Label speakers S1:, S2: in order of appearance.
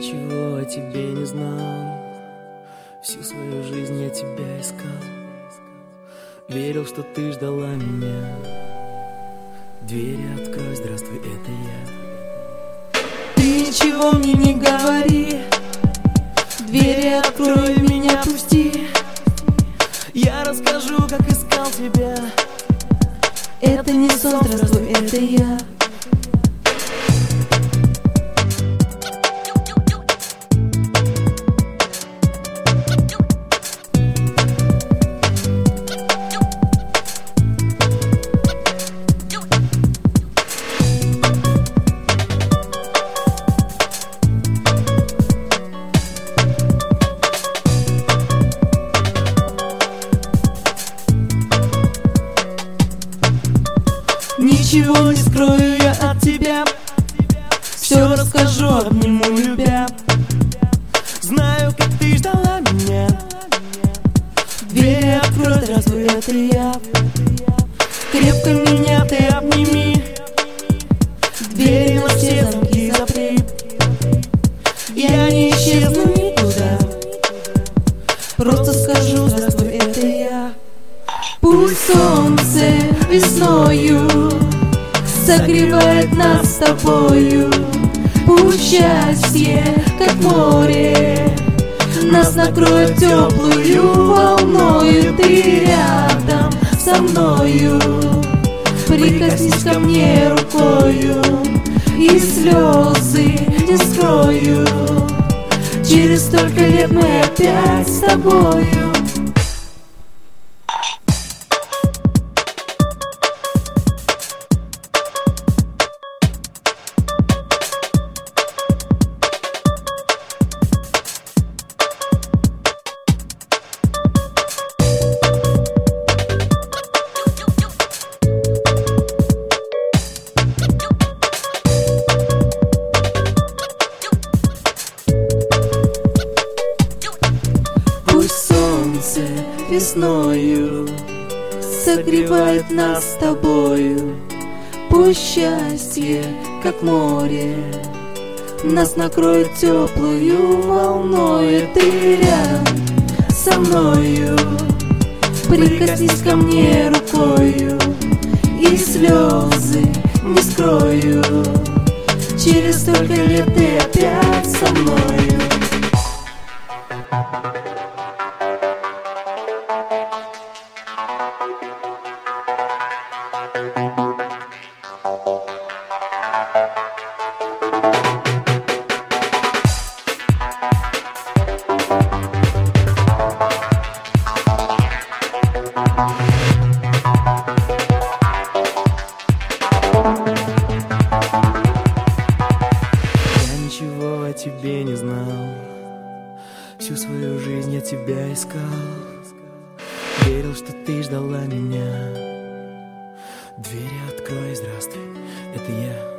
S1: Ничего о тебе не знал, всю свою жизнь я тебя искал. Верил, что ты ждала меня. Двери открой, здравствуй, это я. Ты ничего мне не говори, двери открой, меня пусти. Я расскажу, как искал тебя. Это не сон, здравствуй, это я. Ничего не скрою я от тебя, все расскажу, обниму, любя. Знаю, как ты ждала меня. Двери открой, здравствуй, это я. Крепко меня ты обними, двери на все замки запри. Я не исчезну никуда, просто скажу, здравствуй, это я. Пусть солнце весною согревает нас с тобою, пусть счастье, как море, нас накроет теплую волною. Ты рядом со мною, прикоснись ко мне рукою, и слезы не скрою. Через столько лет мы опять с тобою. Весною согревает нас с тобою, пусть счастье, как море, нас накроет теплую волною. Ты рядом со мною, прикоснись ко мне рукою, и слезы не скрою. Через столько лет ты опять со мною. Я ничего о тебе не знал, всю свою жизнь я тебя искал. Верил, что ты ждала меня. Двери открой, здравствуй, это я.